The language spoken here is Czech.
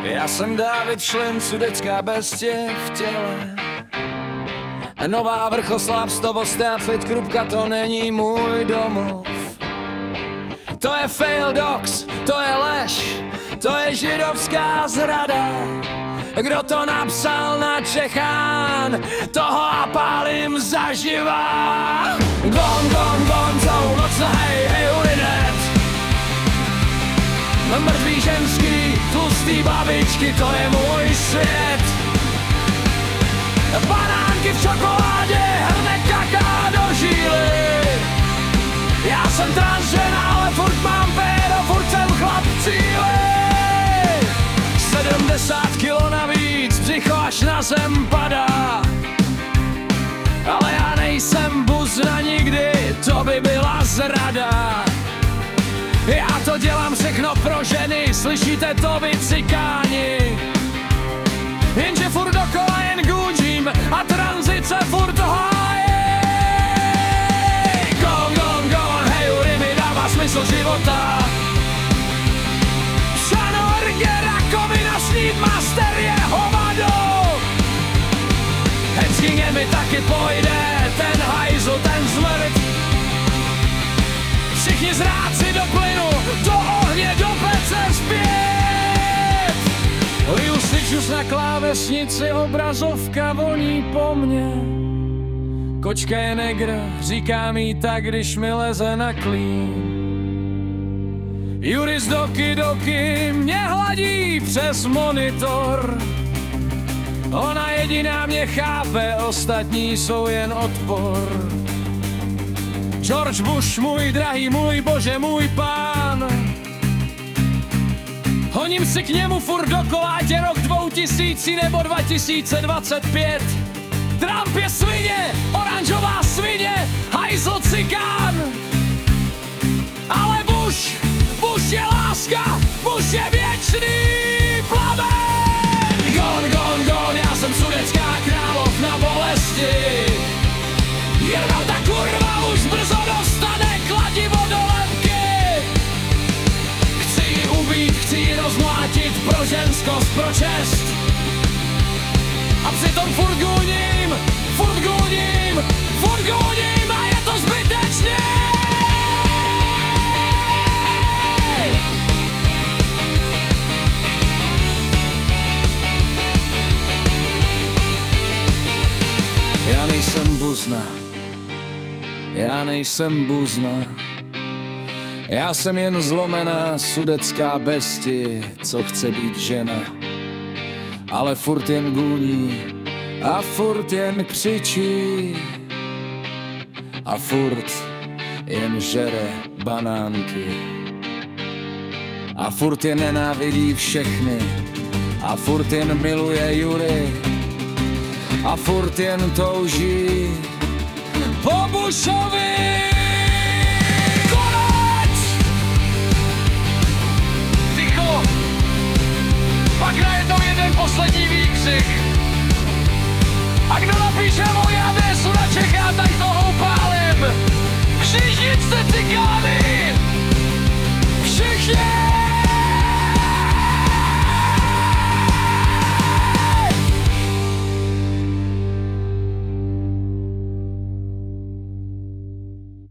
Já jsem Dávid Šlin, sudecká bestie v těle. Nová vrchoslavstovost a fit krupka, to není můj domov. To je fail dogs, to je lež, to je židovská zrada. Kdo to napsal na Čechán, toho a pálím zaživa. Gon, celou noc na hej, ulinet. Mrtvý ženský, tlustý babičky, to je můj svět. Banánky v čokoládě, hrnek kaká do žíly. Já jsem transžena, ale furt mám péro, furt jsem chlap cíli. 70 kilo navíc, břicho až na zem padá. Ale já nejsem buzna nikdy, to by byla zrada. Já to dělám všechno pro ženy, slyšíte to vy cikáni. Jenže furt dokola jen gůdžím a tranzice furt hájí. Gon, hej, ury mi dává smysl života. Šanorge, rakovina, snít, master je hovado. Hezkyně mi taky pojde, ten hajzl, ten zmrt. Všichni zráci do plynu, do ohně, do pece zpět. Liju si čus na klávesnici, obrazovka voní po mně. Kočka je negr, říkám jí tak, když mi leze na klín. Juris doky mě hladí přes monitor. Ona jediná mě chápe, ostatní jsou jen odpor. George Bush, můj drahý, můj bože, můj pán. Honím si k němu furt dokola, ať je rok 2000 nebo 2025. Trump je svině, oranžová svině, hajzl cikán. Ale Bush je láska, Bush je věčný plamen. Gon, já jsem sudecká královna bolesti. Jenom ta kurva už brzo dostane kladivo do lepky. Chci ji ubít, chci ji rozmlátit pro ženskost, pro čest. A přitom furt gůním a je to zbytečně. Já nejsem buzna, já jsem jen zlomená sudecká bestie, co chce být žena. Ale furt jen gůní a furt jen křičí a furt jen žere banánky a furt jen nenávidí všechny a furt jen miluje Jury a furt jen touží po Bushovi.